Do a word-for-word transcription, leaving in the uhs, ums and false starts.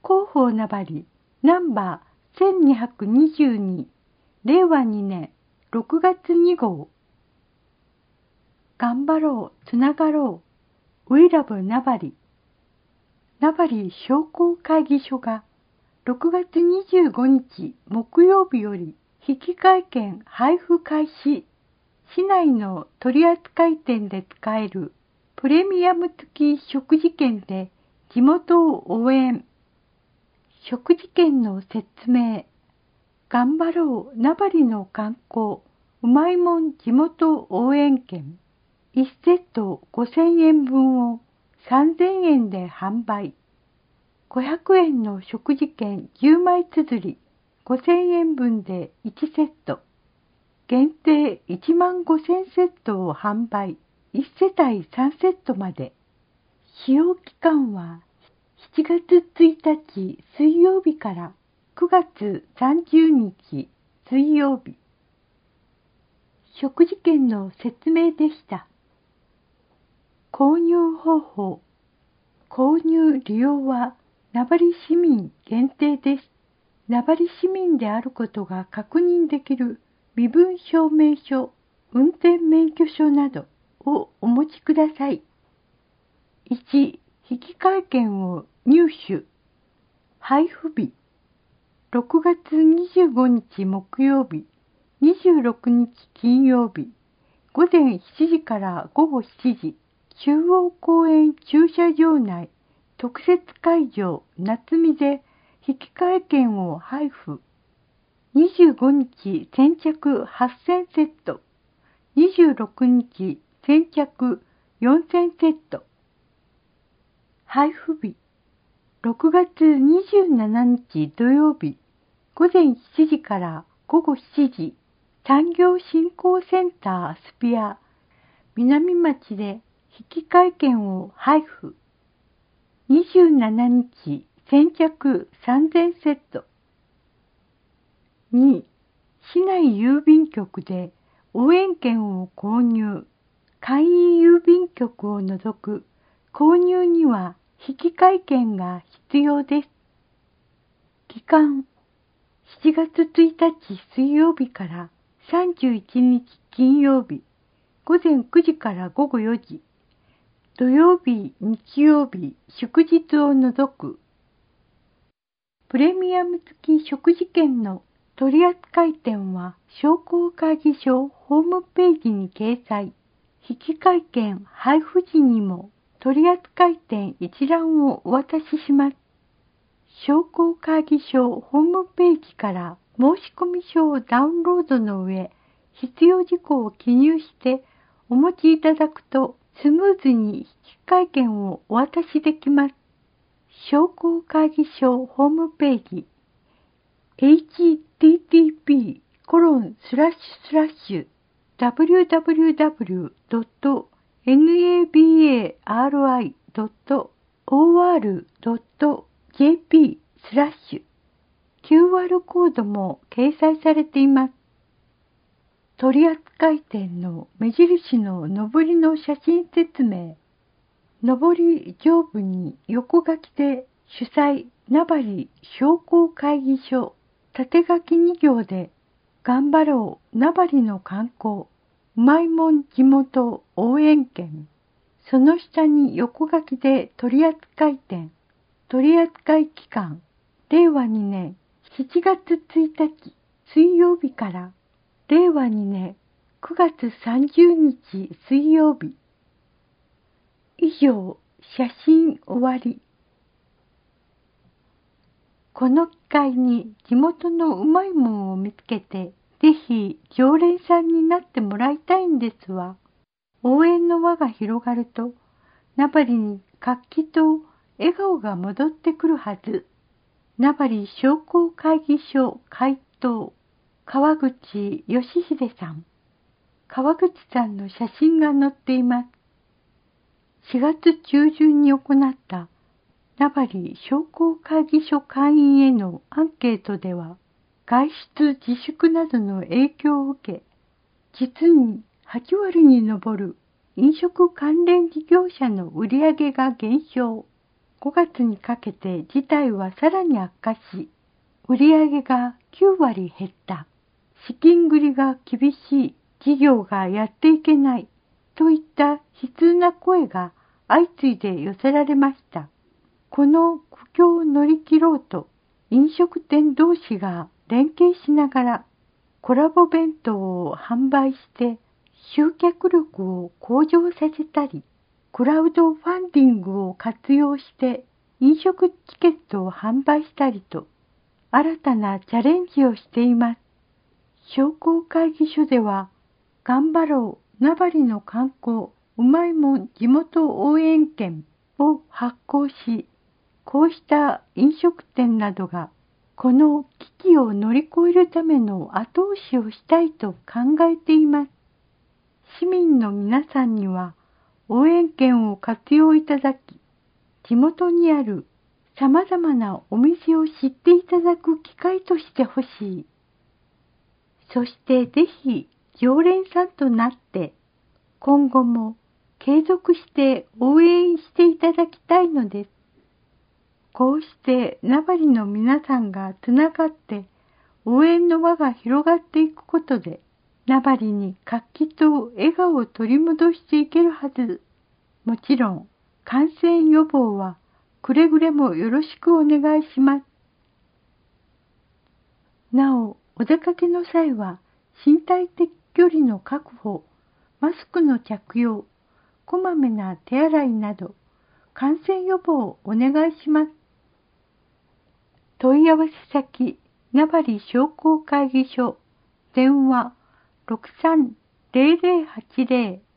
広報名張ナンバーせんにひゃくにじゅうに、れいわにねんろくがつにごう。頑張ろう、つながろう、We Love 名張。名張商工会議所がろくがつにじゅうごにち木曜日より引換券配布開始。市内の取扱店で使えるプレミアム付き食事券で地元を応援。食事券の説明。頑張ろう名張の観光うまいもん地元応援券。いちセットごせんえんぶんをさんぜんえんで販売。ごひゃくえんの食事券じゅうまい綴りごせんえんぶんでいちセット。限定いちまんごせんセットを販売。いちせたいさんセットまで。使用期間はしちがつついたち水曜日からくがつさんじゅうにち水曜日。食事券の説明でした。購入方法。購入利用は名張市民限定です。名張市民であることが確認できる身分証明書、運転免許証などをお持ちください。いち. 引換券を入手。配布日。ろくがつにじゅうごにち木曜日、にじゅうろくにち金曜日、ごぜんしちじからごごしちじ、中央公園駐車場内、特設会場夏見で引換券を配布。にじゅうごにち先着はっせんセット、にじゅうろくにち先着よんせんセット。配布日、ろくがつにじゅうしちにち土曜日、ごぜんしちじからごごしちじ、産業振興センタースピア、南町で引換券を配布。にじゅうしちにち先着さんぜんセット。に. 市内郵便局で応援券を購入。簡易郵便局を除く購入には引換券が必要です。期間しちがつついたち水曜日からさんじゅういちにち金曜日、ごぜんくじからごごよじ、土曜日、日曜日、祝日を除く。プレミアム付き食事券の取扱店は商工会議所ホームページに掲載。引換券配布時にも取扱店一覧をお渡しします。商工会議所ホームページから申込書をダウンロードの上、必要事項を記入してお持ちいただくとスムーズに引換券をお渡しできます。商工会議所ホームページ エイチティーティーピーコロンスラッシュスラッシュダブリューダブリューダブリュードットナバリドットオーアールドットジェーピースラッシュ キューアール コードも掲載されています。取扱店の目印の上りの写真説明。上り上部に横書きで主催名張商工会議所、縦書きに行で頑張ろう名張の観光、うまいもん地元応援券。その下に横書きで取扱店、取扱期間、れいわにねんしちがつついたち水曜日かられいわにねんくがつさんじゅうにち水曜日。以上、写真終わり。この機会に地元のうまいもんを見つけて、ぜひ常連さんになってもらいたいんですわ。応援の輪が広がると、名張に活気と笑顔が戻ってくるはず。名張商工会議所会頭、川口義秀さん。川口さんの写真が載っています。しがつちゅうじゅんに行った名張商工会議所会員へのアンケートでは、外出自粛などの影響を受け、実にはちわりに上る飲食関連事業者の売上が減少。 ごがつにかけて事態はさらに悪化し、売上がきゅうわり減った。資金繰りが厳しい。事業がやっていけない。といった悲痛な声が相次いで寄せられました。この苦境を乗り切ろうと、飲食店同士が連携しながらコラボ弁当を販売して集客力を向上させたり、クラウドファンディングを活用して飲食チケットを販売したりと、新たなチャレンジをしています。商工会議所では、頑張ろう名張の観光うまいもん地元応援券を発行し、こうした飲食店などがこの危機を乗り越えるための後押しをしたいと考えています。市民の皆さんには応援券を活用いただき、地元にある様々なお店を知っていただく機会としてほしい。そしてぜひ常連さんとなって今後も継続して応援していただきたいのです。こうして名張の皆さんがつながって応援の輪が広がっていくことで、名張に活気と笑顔を取り戻していけるはず。もちろん感染予防はくれぐれもよろしくお願いします。なお、お出かけの際は身体的距離の確保、マスクの着用、こまめな手洗いなど感染予防をお願いします。問い合わせ先、名張商工会議所、電話ろくさんゼロゼロはちゼロ